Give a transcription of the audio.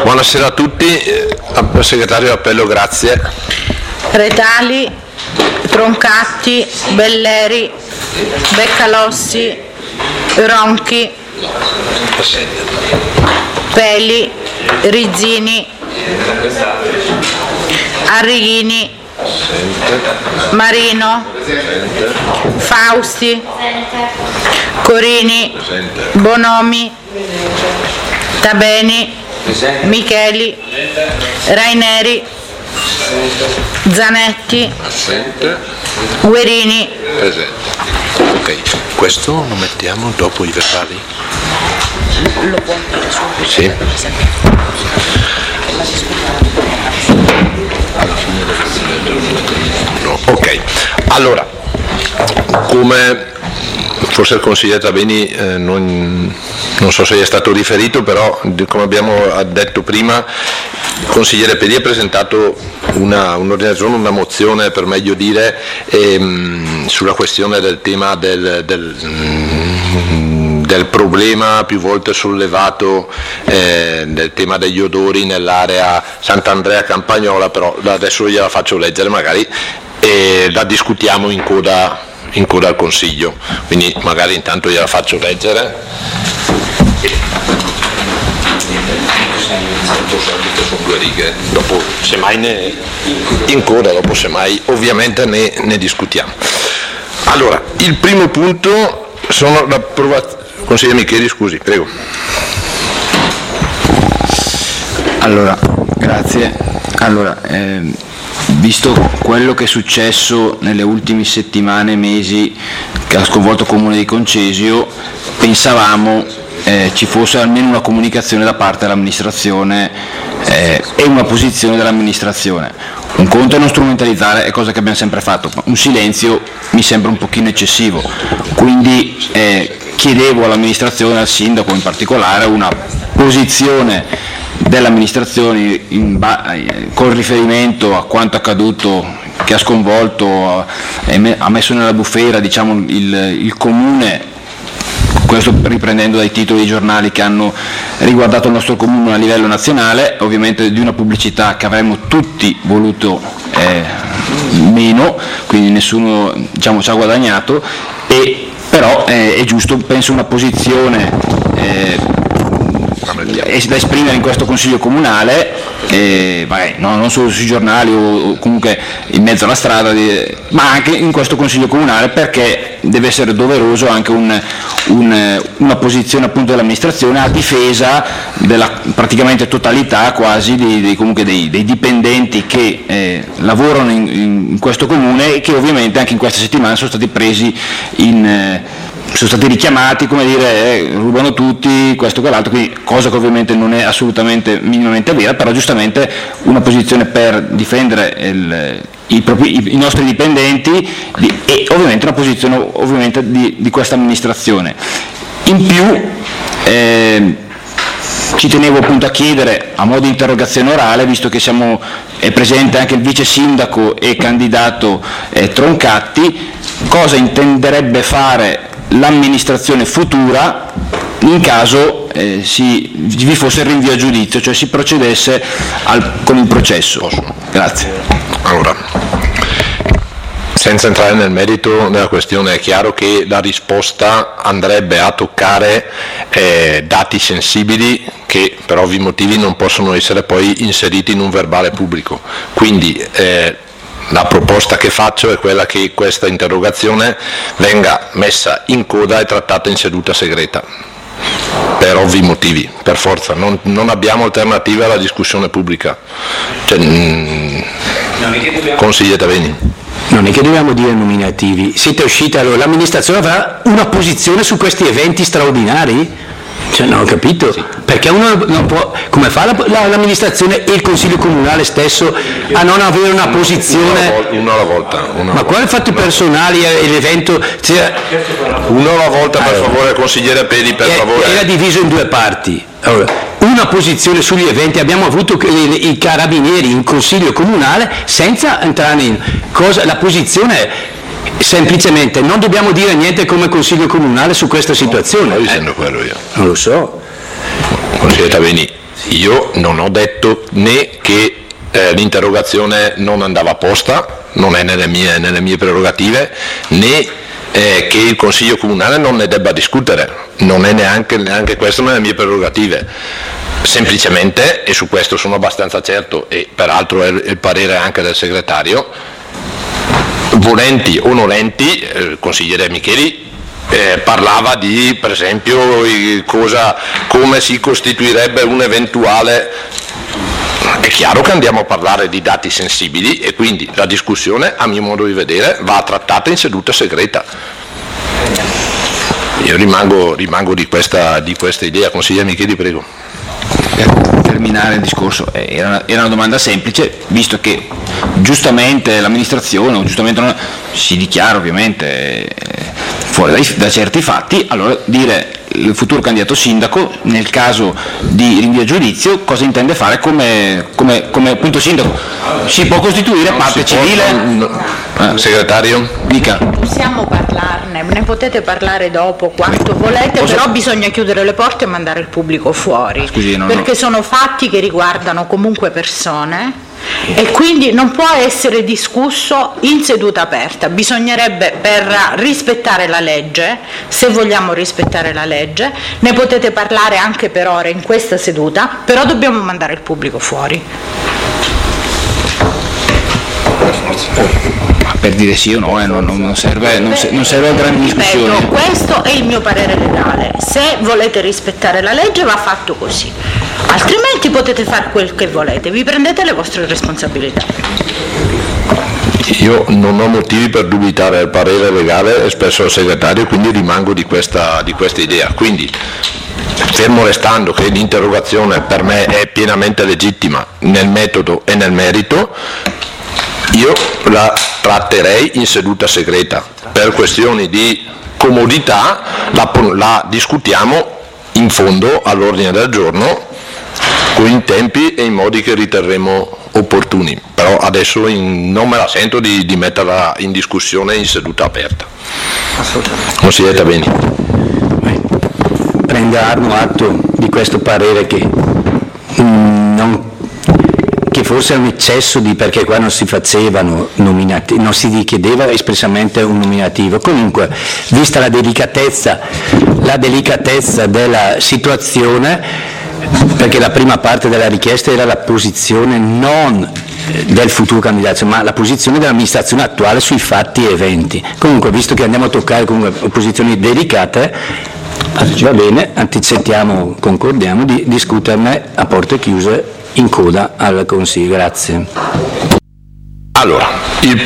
Buonasera a tutti, segretario Appello, grazie. Retali, Troncatti, Belleri, Beccalossi, Ronchi, Peli, Rizzini, Arrighini, Marino, Fausti, Corini, Bonomi, Tabeni, Micheli, Raineri, Zanetti, Guerini. Presente. Ok, questo lo mettiamo dopo i verbali? Lo può mettere subito. Sì. No. Ok, allora, come forse il consigliere Tabeni non so se è stato riferito, però come abbiamo detto prima, il consigliere Pedi ha presentato un ordine del giorno, una mozione per meglio dire, sulla questione del tema del problema più volte sollevato del tema degli odori nell'area Sant'Andrea Campagnola, però adesso gliela faccio leggere magari e la discutiamo in coda al Consiglio, quindi magari intanto gliela faccio leggere. Sono 2 righe, dopo semmai in coda, dopo semmai ovviamente ne discutiamo. Allora, il primo punto sono l'approvazione. Consigliere Micheli, scusi, prego. Allora, grazie. Allora, visto quello che è successo nelle ultime settimane e mesi che ha sconvolto il Comune di Concesio, pensavamo ci fosse almeno una comunicazione da parte dell'amministrazione e una posizione dell'amministrazione. Un conto è non strumentalizzare, è cosa che abbiamo sempre fatto, ma un silenzio mi sembra un pochino eccessivo, quindi chiedevo all'amministrazione, al sindaco in particolare, una posizione dell'amministrazione con riferimento a quanto accaduto, che ha sconvolto, ha messo nella bufera, diciamo, il Comune. Questo riprendendo dai titoli dei giornali che hanno riguardato il nostro comune a livello nazionale, ovviamente di una pubblicità che avremmo tutti voluto meno, quindi nessuno, diciamo, ci ha guadagnato, però è giusto, penso, una posizione da esprimere in questo Consiglio Comunale, non solo sui giornali o comunque in mezzo alla strada, ma anche in questo Consiglio Comunale, perché deve essere doveroso anche una posizione appunto dell'amministrazione a difesa della praticamente totalità quasi dei dipendenti che lavorano in questo Comune e che ovviamente anche in queste settimane sono stati presi sono stati richiamati, come dire, rubano tutti, questo e quell'altro, quindi cosa che ovviamente non è assolutamente minimamente vera, però giustamente una posizione per difendere i nostri dipendenti e ovviamente una posizione ovviamente di questa amministrazione. In più ci tenevo appunto a chiedere a modo di interrogazione orale, visto che è presente anche il vice sindaco e candidato Troncatti, cosa intenderebbe fare l'amministrazione futura in caso vi fosse il rinvio a giudizio, cioè si procedesse con il processo. Grazie. Allora, senza entrare nel merito della questione, è chiaro che la risposta andrebbe a toccare dati sensibili che per ovvi motivi non possono essere poi inseriti in un verbale pubblico, quindi la proposta che faccio è quella che questa interrogazione venga messa in coda e trattata in seduta segreta, per ovvi motivi, per forza, non abbiamo alternativa alla discussione pubblica. Consigliere Tabeni. Non è che dobbiamo dire nominativi, siete usciti, allora l'amministrazione avrà una posizione su questi eventi straordinari? Cioè, non ho capito, sì. Perché uno non può, come fa l'amministrazione e il Consiglio Comunale stesso a non avere una posizione? Uno alla volta. Ma quali fatti personali e l'evento? Uno alla volta, per favore, consigliere Pedi, per favore. Era diviso in 2 parti. Allora, una posizione sugli eventi, abbiamo avuto i carabinieri in Consiglio Comunale senza entrare in cosa, la posizione è semplicemente non dobbiamo dire niente come Consiglio Comunale su questa situazione. Non sto dicendo quello io. Non lo so. Consigliere Tabeni, Io non ho detto né che l'interrogazione non andava posta, non è nelle mie prerogative, né che il Consiglio Comunale non ne debba discutere, non è neanche questo nelle mie prerogative. Semplicemente, e su questo sono abbastanza certo, e peraltro è il parere anche del segretario, volenti o nolenti, il consigliere Micheli parlava di, per esempio, come si costituirebbe un eventuale. È chiaro che andiamo a parlare di dati sensibili e quindi la discussione, a mio modo di vedere, va trattata in seduta segreta. Io rimango di questa idea. Consigliere Micheli, prego. Per terminare il discorso, era una domanda semplice, visto che giustamente l'amministrazione, o giustamente si dichiara ovviamente fuori da certi fatti, allora dire il futuro candidato sindaco, nel caso di rinvio a giudizio, cosa intende fare come appunto sindaco? Si può costituire parte civile? Segretario? Dica. Possiamo parlarne, ne potete parlare dopo quanto volete, però bisogna chiudere le porte e mandare il pubblico fuori, perché sono fatti che riguardano comunque persone e quindi non può essere discusso in seduta aperta. Bisognerebbe, per rispettare la legge, se vogliamo rispettare la legge, ne potete parlare anche per ore in questa seduta, però dobbiamo mandare il pubblico fuori. Per dire sì o no, non serve a grandi discussioni. Ripeto, questo è il mio parere legale. Se volete rispettare la legge va fatto così, altrimenti potete fare quel che volete, vi prendete le vostre responsabilità. Io non ho motivi per dubitare del parere legale espresso dal segretario, quindi rimango di questa idea. Quindi, fermo restando che l'interrogazione per me è pienamente legittima nel metodo e nel merito, io la tratterei in seduta segreta. Per questioni di comodità la discutiamo in fondo all'ordine del giorno con i tempi e i modi che riterremo opportuni, però adesso non me la sento di metterla in discussione in seduta aperta. Consigliere Tabeni. Prenda atto di questo parere che forse è un eccesso perché qua non si facevano nominativi, non si richiedeva espressamente un nominativo. Comunque, vista la delicatezza della situazione, perché la prima parte della richiesta era la posizione non del futuro candidato, ma la posizione dell'amministrazione attuale sui fatti e eventi. Comunque, visto che andiamo a toccare comunque posizioni delicate, va bene, concordiamo di discuterne a porte chiuse in coda al Consiglio. Grazie. Allora,